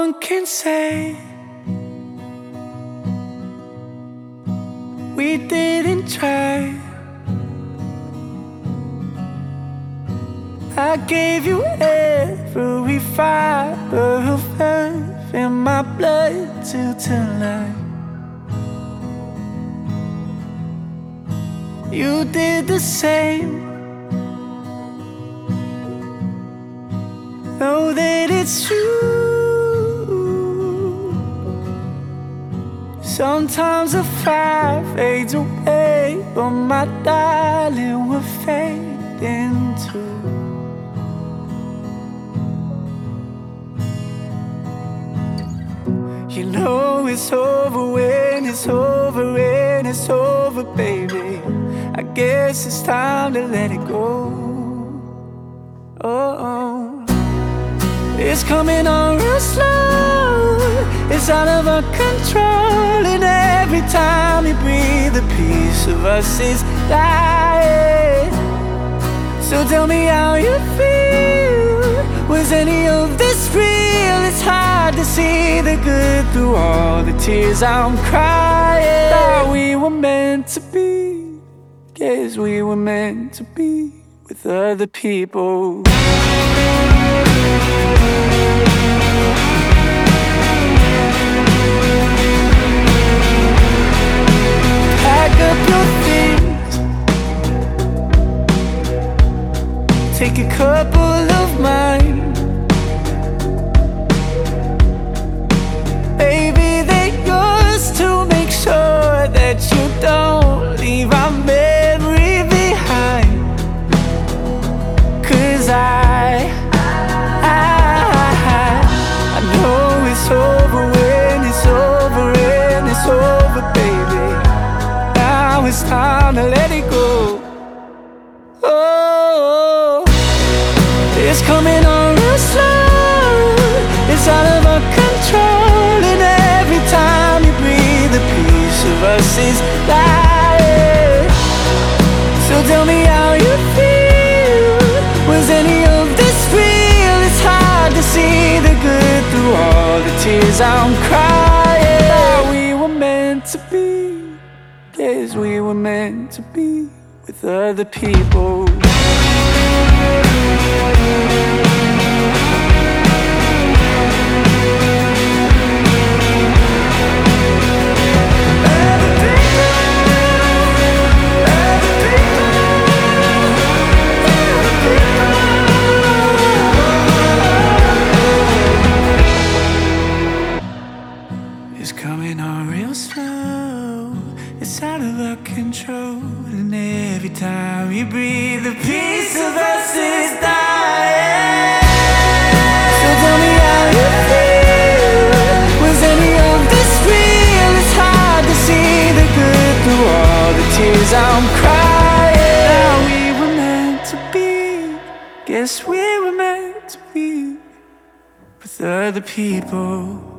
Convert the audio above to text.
one can say we didn't try. I gave you every fiber of earth in my blood till tonight. You did the same. Know that it's true. Sometimes the fire fades away, but my darling, we're fading too. You know it's over when it's over and it's over, baby. I guess it's time to let it go. Oh, it's coming on real slow. It's out of our control, and every time you breathe, a piece of us is dying. So tell me how you feel. Was any of this real? It's hard to see the good through all the tears I'm crying. Thought we were meant to be. Guess we were meant to be with other people. Pack up your things, take a couple of mine. Baby, they're yours to make sure that you don't leave our memory behind. 'Cause I know it's over when it's over and it's over, baby. Now it's time to let it go. Oh, it's coming on real slow. It's out of our control, and every time you breathe, a piece of us is dying. So tell me how you feel. Was any of this real? It's hard to see the good through all the tears I'm crying. Thought we were meant to be. Guess we were meant to be with other people. It's coming on real slow. It's out of our control, and every time you breathe, a piece of us is dying. So tell me how you feel. Was any of this real? It's hard to see the good through all the tears I'm crying. Now we were meant to be. Guess we were meant to be with other people.